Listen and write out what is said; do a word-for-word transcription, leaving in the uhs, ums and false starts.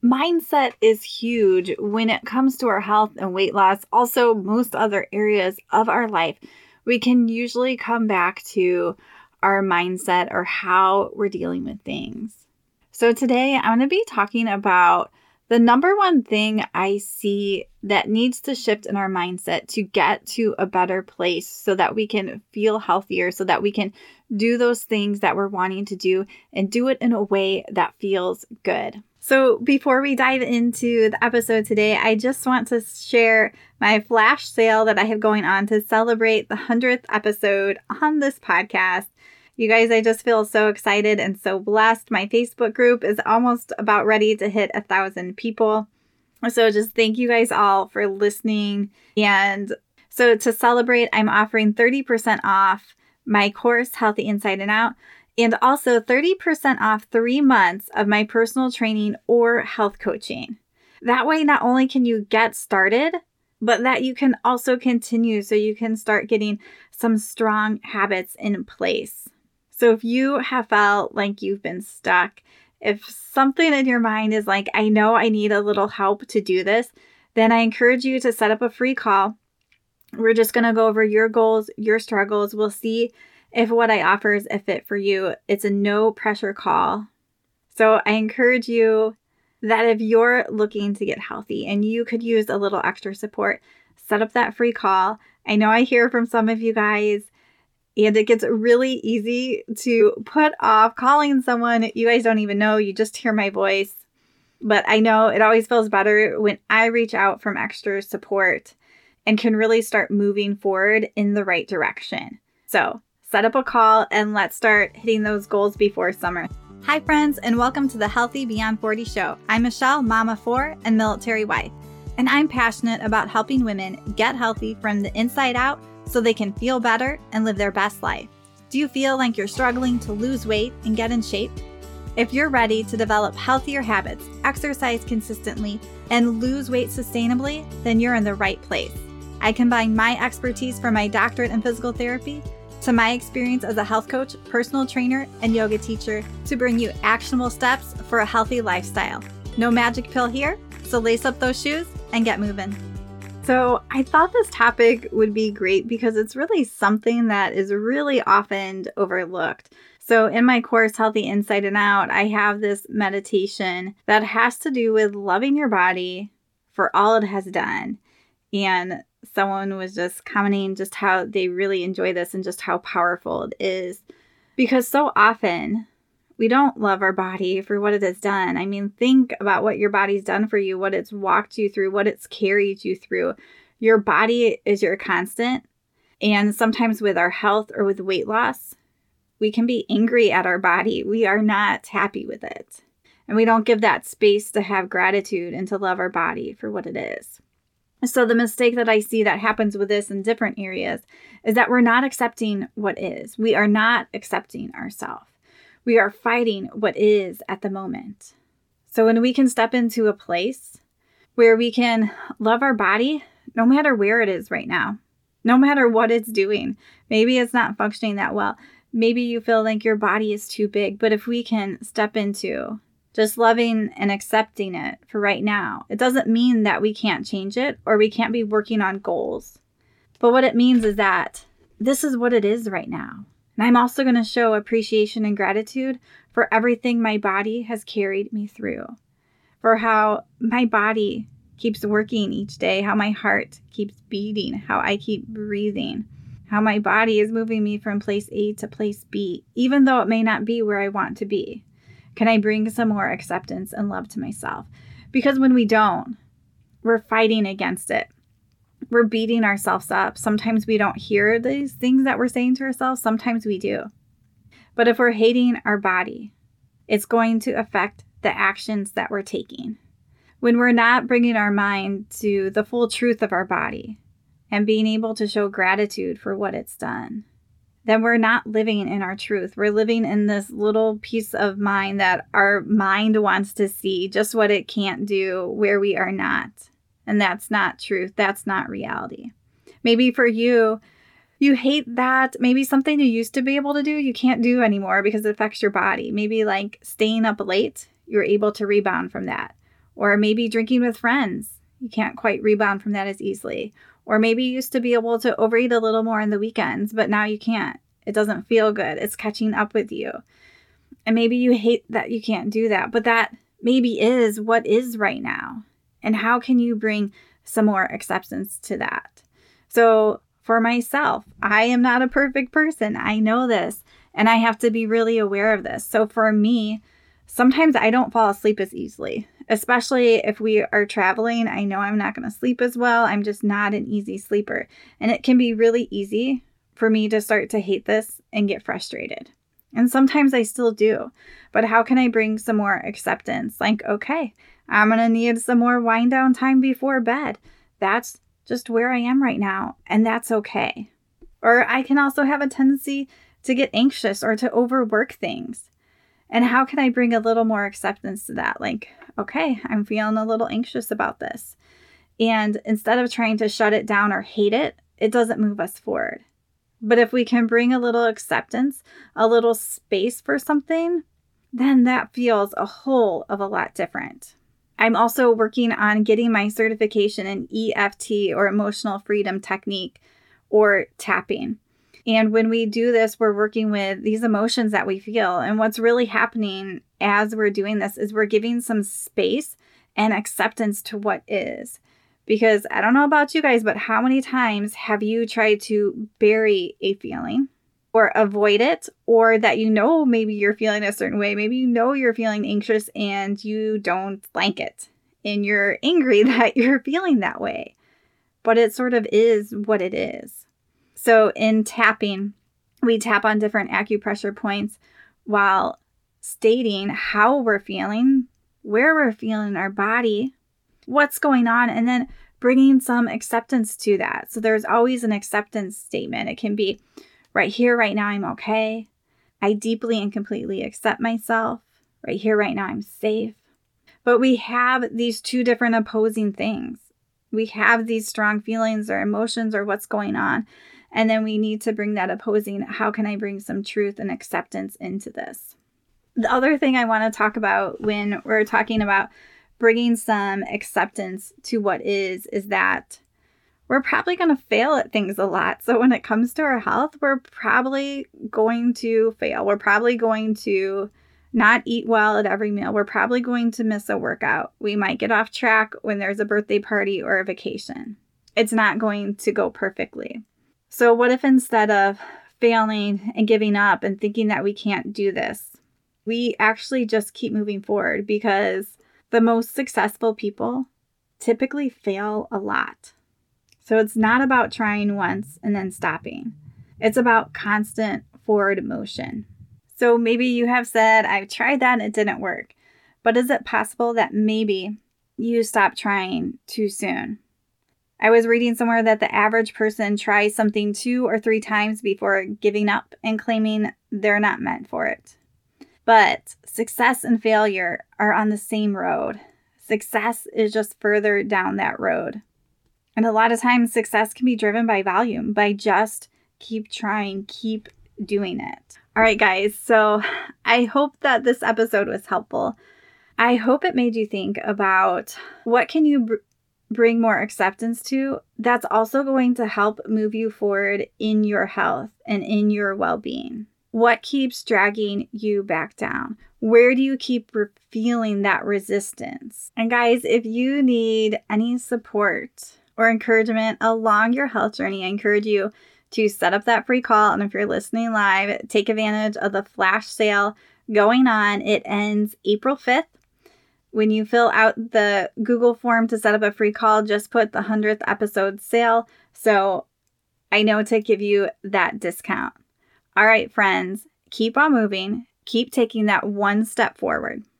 Mindset is huge when it comes to our health and weight loss. Also, most other areas of our life, we can usually come back to our mindset or how we're dealing with things. So today I'm going to be talking about the number one thing I see that needs to shift in our mindset to get to a better place so that we can feel healthier, so that we can do those things that we're wanting to do and do it in a way that feels good. So before we dive into the episode today, I just want to share my flash sale that I have going on to celebrate the hundredth episode on this podcast. You guys, I just feel so excited and so blessed. My Facebook group is almost about ready to hit a thousand people. So just thank you guys all for listening. And so to celebrate, I'm offering thirty percent off my course, Healthy Inside and Out, and also thirty percent off three months of my personal training or health coaching. That way, not only can you get started, but that you can also continue so you can start getting some strong habits in place. So if you have felt like you've been stuck, if something in your mind is like, I know I need a little help to do this, then I encourage you to set up a free call. We're just going to go over your goals, your struggles. We'll see if what I offer is a fit for you. It's a no pressure call. So I encourage you that if you're looking to get healthy and you could use a little extra support, set up that free call. I know I hear from some of you guys, and it gets really easy to put off calling someone you guys don't even know. You just hear my voice. But I know it always feels better when I reach out from extra support and can really start moving forward in the right direction. So set up a call and let's start hitting those goals before summer. Hi friends, and welcome to the Healthy Beyond forty show. I'm Michelle, mama four and military wife, and I'm passionate about helping women get healthy from the inside out so they can feel better and live their best life. Do you feel like you're struggling to lose weight and get in shape? If you're ready to develop healthier habits, exercise consistently, and lose weight sustainably, then you're in the right place. I combine my expertise from my doctorate in physical therapy to my experience as a health coach, personal trainer, and yoga teacher to bring you actionable steps for a healthy lifestyle. No magic pill here, so lace up those shoes and get moving. So I thought this topic would be great because it's really something that is really often overlooked. So in my course, Healthy Inside and Out, I have this meditation that has to do with loving your body for all it has done. And someone was just commenting just how they really enjoy this and just how powerful it is. Because so often we don't love our body for what it has done. I mean, think about what your body's done for you, what it's walked you through, what it's carried you through. Your body is your constant. And sometimes with our health or with weight loss, we can be angry at our body. We are not happy with it. And we don't give that space to have gratitude and to love our body for what it is. So the mistake that I see that happens with this in different areas is that we're not accepting what is. We are not accepting ourselves. We are fighting what is at the moment. So when we can step into a place where we can love our body, no matter where it is right now, no matter what it's doing, maybe it's not functioning that well. Maybe you feel like your body is too big, but if we can step into just loving and accepting it for right now, it doesn't mean that we can't change it or we can't be working on goals. But what it means is that this is what it is right now. And I'm also going to show appreciation and gratitude for everything my body has carried me through, for how my body keeps working each day, how my heart keeps beating, how I keep breathing, how my body is moving me from place A to place B, even though it may not be where I want to be. Can I bring some more acceptance and love to myself? Because when we don't, we're fighting against it. We're beating ourselves up. Sometimes we don't hear these things that we're saying to ourselves. Sometimes we do. But if we're hating our body, it's going to affect the actions that we're taking. When we're not bringing our mind to the full truth of our body and being able to show gratitude for what it's done, then we're not living in our truth. We're living in this little piece of mind that our mind wants to see, just what it can't do, where we are not. And that's not truth. That's not reality. Maybe for you, you hate that. Maybe something you used to be able to do, you can't do anymore because it affects your body. Maybe like staying up late, you're able to rebound from that. Or maybe drinking with friends. You can't quite rebound from that as easily. Or maybe you used to be able to overeat a little more on the weekends, but now you can't. It doesn't feel good. It's catching up with you. And maybe you hate that you can't do that, but that maybe is what is right now. And how can you bring some more acceptance to that? So for myself, I am not a perfect person. I know this, and I have to be really aware of this. So for me, sometimes I don't fall asleep as easily, especially if we are traveling. I know I'm not going to sleep as well. I'm just not an easy sleeper. And it can be really easy for me to start to hate this and get frustrated. And sometimes I still do. But how can I bring some more acceptance? Like, okay, I'm going to need some more wind down time before bed. That's just where I am right now. And that's okay. Or I can also have a tendency to get anxious or to overwork things. And how can I bring a little more acceptance to that? Like, okay, I'm feeling a little anxious about this. And instead of trying to shut it down or hate it, it doesn't move us forward. But if we can bring a little acceptance, a little space for something, then that feels a whole of a lot different. I'm also working on getting my certification in E F T, or emotional freedom technique, or tapping. And when we do this, we're working with these emotions that we feel. And what's really happening as we're doing this is we're giving some space and acceptance to what is. Because I don't know about you guys, but how many times have you tried to bury a feeling or avoid it, or that you know maybe you're feeling a certain way? Maybe you know you're feeling anxious and you don't like it and you're angry that you're feeling that way. But it sort of is what it is. So in tapping, we tap on different acupressure points while stating how we're feeling, where we're feeling our body, what's going on, and then bringing some acceptance to that. So there's always an acceptance statement. It can be, right here, right now, I'm okay. I deeply and completely accept myself. Right here, right now, I'm safe. But we have these two different opposing things. We have these strong feelings or emotions or what's going on. And then we need to bring that opposing, how can I bring some truth and acceptance into this? The other thing I want to talk about when we're talking about bringing some acceptance to what is, is that we're probably going to fail at things a lot. So when it comes to our health, we're probably going to fail. We're probably going to not eat well at every meal. We're probably going to miss a workout. We might get off track when there's a birthday party or a vacation. It's not going to go perfectly. So what if instead of failing and giving up and thinking that we can't do this, we actually just keep moving forward? Because the most successful people typically fail a lot. So it's not about trying once and then stopping. It's about constant forward motion. So maybe you have said, I've tried that and it didn't work. But is it possible that maybe you stopped trying too soon? I was reading somewhere that the average person tries something two or three times before giving up and claiming they're not meant for it. But success and failure are on the same road. Success is just further down that road. And a lot of times success can be driven by volume, by just keep trying, keep doing it. All right, guys. So I hope that this episode was helpful. I hope it made you think about what can you br- bring more acceptance to that's also going to help move you forward in your health and in your well-being. What keeps dragging you back down? Where do you keep re- feeling that resistance? And guys, if you need any support or encouragement along your health journey, I encourage you to set up that free call. And if you're listening live, take advantage of the flash sale going on. It ends April fifth. When you fill out the Google form to set up a free call, just put the hundredth episode sale. So I know to give you that discount. All right, friends, keep on moving. Keep taking that one step forward.